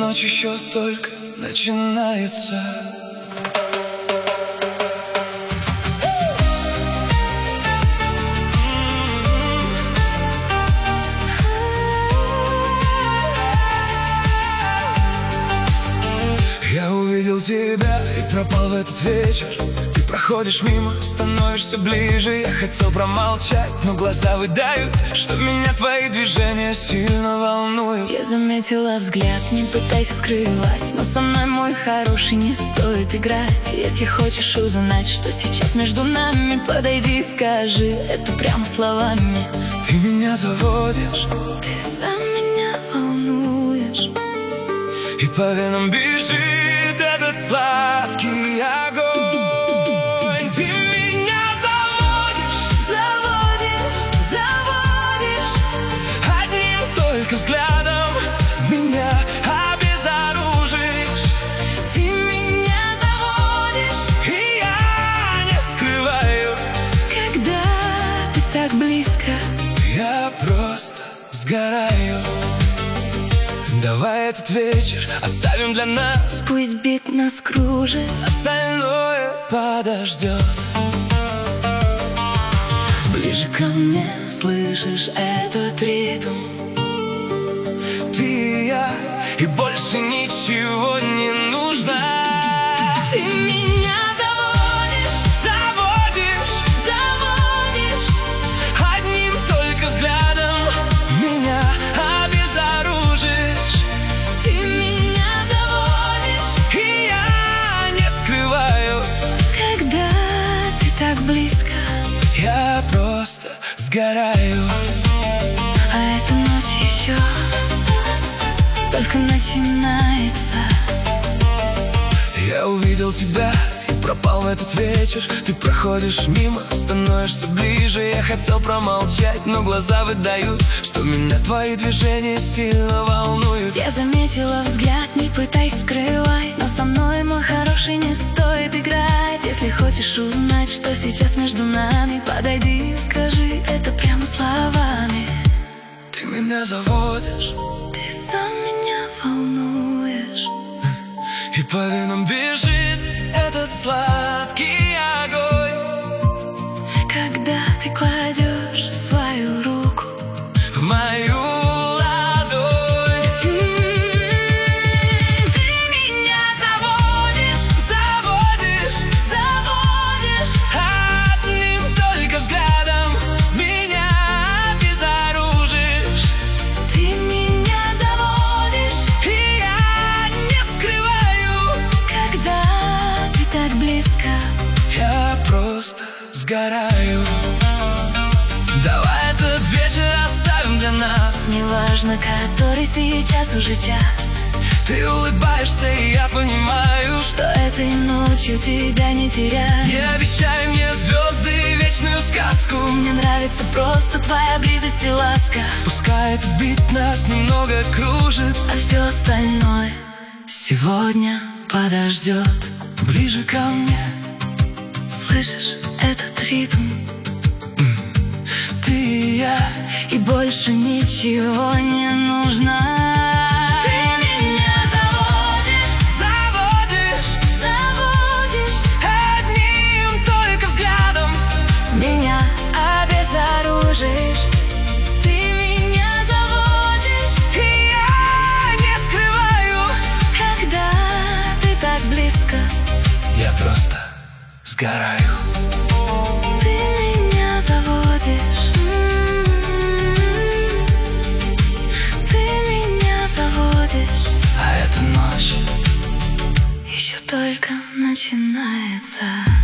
ночь еще только начинается. Я увидел тебя и пропал в этот вечер. Ты проходишь мимо, становишься ближе. Я хотел промолчать, но глаза выдают, что меня твои движения сильно волнуют. Я заметила взгляд, не пытайся скрывать, но со мной, мой хороший, не стоит играть. Если хочешь узнать, что сейчас между нами, подойди и скажи это прямо словами. Ты меня заводишь, ты сам меня волнуешь, и по венам бежит этот сладкий огонь. Ты меня заводишь, заводишь, заводишь. одним только взглядом меня обезоружишь. Ты меня заводишь, И я не скрываю, когда ты так близко. я просто сгораю. Давай этот вечер оставим для нас, Пусть бит нас кружит, остальное подождет. ближе ко мне, слышишь этот ритм? Ты и я, и больше ничего не нужно. Ты меня заводишь, Заводишь, заводишь. одним только взглядом меня обезоружишь. Ты меня заводишь, И я не скрываю, когда ты так близко. я просто сгораю. А эта ночь еще только начинается. Я увидел тебя и пропал в этот вечер. Ты проходишь мимо, становишься ближе. Я хотел промолчать, но глаза выдают, что меня твои движения сильно волнуют. Я заметила взгляд, не пытайся скрывать, но со мной, мой хороший, не стоит играть. Если хочешь узнать, что сейчас между нами, подойди и скажи это прямо словами. Ты меня заводишь, Ты сам меня волнуешь, и по венам бежит этот сладкий огонь. когда ты кладешь свою руку В мою ладонь. Ты меня заводишь, Заводишь, заводишь. одним только взглядом меня обезоружишь. Ты меня заводишь, И я не скрываю, когда ты так близко. я просто сгораю. Давай этот вечер оставим для нас. Неважно, который сейчас уже час, Ты улыбаешься, и я понимаю, что этой ночью тебя не терять. не обещай мне звезды и вечную сказку. Мне нравится просто твоя близость и ласка, Пускай этот бит нас немного кружит, а все остальное сегодня подождет. ближе ко мне. Слышишь этот ритм? Ты и я, И больше ничего не нужно. Ты меня заводишь, заводишь, заводишь. одним только взглядом Меня обезоружишь. Ты меня заводишь, и я не скрываю, когда ты так близко. я просто сгораю. Ты меня заводишь. Ты меня заводишь. А эта ночь Еще только начинается.